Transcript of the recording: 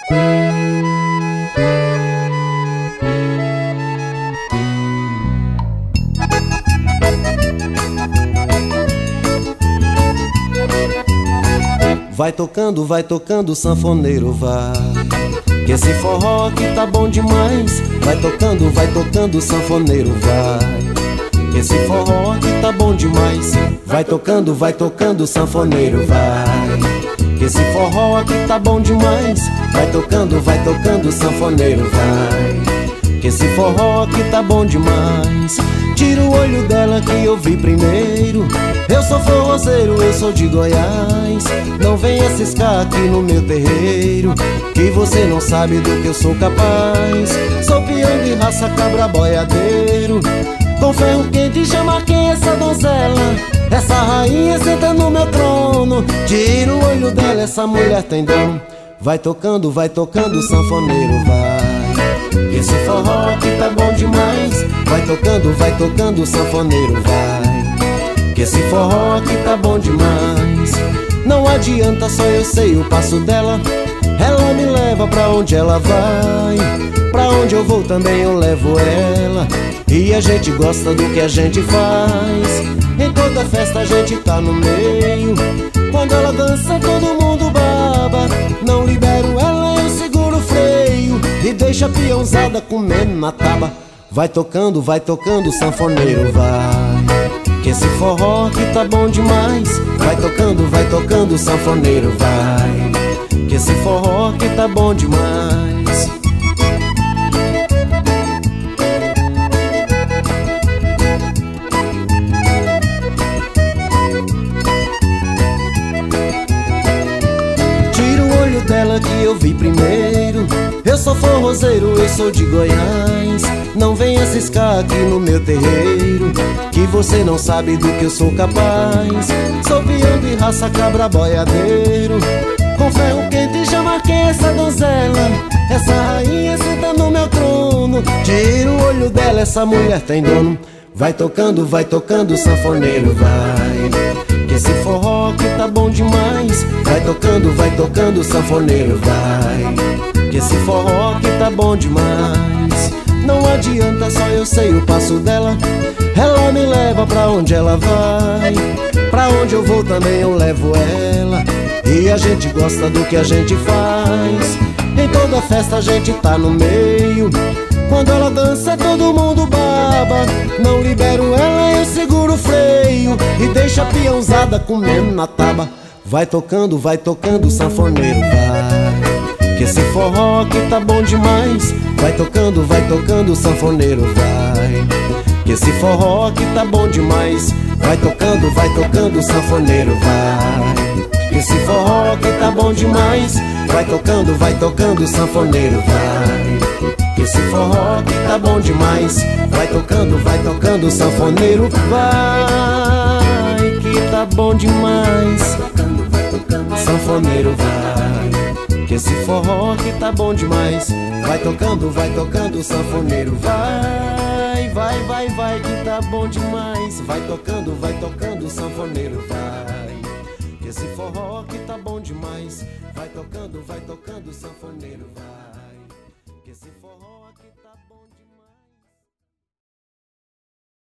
Vai tocando, sanfoneiro, vai, que esse forró que tá bom demais. Vai tocando, sanfoneiro, vai, que esse forró que tá bom demais. Vai tocando, sanfoneiro, vai, que esse forró que tá bom demais. Vai tocando, sanfoneiro, vai, que esse forró que tá bom demais. Tira o olho dela que eu vi primeiro. Eu sou forrozeiro, eu sou de Goiás. Não venha ciscar aqui no meu terreiro, que você não sabe do que eu sou capaz. Sou peão de raça, cabra boiadeiro, com ferro quente chama quem essa donzela. Essa rainha senta no meu trono. Tira o olho dela, essa mulher tem dom. Vai tocando, sanfoneiro, vai, que esse forró que tá bom demais. Vai tocando, sanfoneiro, vai, que esse forró que tá bom demais. Não adianta, só eu sei o passo dela. Ela me leva pra onde ela vai, pra onde eu vou também eu levo ela. E a gente gosta do que a gente faz. Em toda festa a gente tá no meio. Quando ela dança todo mundo baba. Não libero ela, eu seguro o freio e deixa a peãozada comendo na taba. Vai tocando, sanfoneiro, vai, que esse forró que tá bom demais. Vai tocando, sanfoneiro, vai, que esse forró que tá bom demais. Tira o olho dela que eu vi primeiro. Eu sou forrozeiro, eu sou de Goiás. Não venha ciscar aqui no meu terreiro, que você não sabe do que eu sou capaz. Sou peão de raça, cabra boiadeiro, com ferro quente já marquei essa donzela. Essa rainha senta no meu trono. Tira o olho dela, essa mulher tem dono. Vai tocando, sanfoneiro, vai, que esse forró que tá bom demais. Vai tocando, sanfoneiro, vai, que esse forró que tá bom demais. Não adianta, só eu sei o passo dela. Ela me leva pra onde ela vai, pra onde eu vou também eu levo ela. E a gente gosta do que a gente faz. Em toda festa a gente tá no meio. Quando ela dança todo mundo baba. Não libero ela, eu seguro o freio e deixa a peãozada comendo na taba. Vai tocando, sanfoneiro, vai, que esse forró que tá bom demais. Vai tocando, sanfoneiro, vai, que esse forró que tá bom demais. Vai tocando, sanfoneiro, vai, que esse forró que tá bom demais. Vai tocando, sanfoneiro, vai, que esse forró que tá bom demais. Vai tocando, sanfoneiro, vai, que tá bom demais. Sanfoneiro, vai, que esse forró que tá bom demais. Vai tocando, sanfoneiro, vai, que tá bom demais. Vai tocando, sanfoneiro, vai, que esse forró que tá bom demais. Vai tocando, sanfoneiro, vai.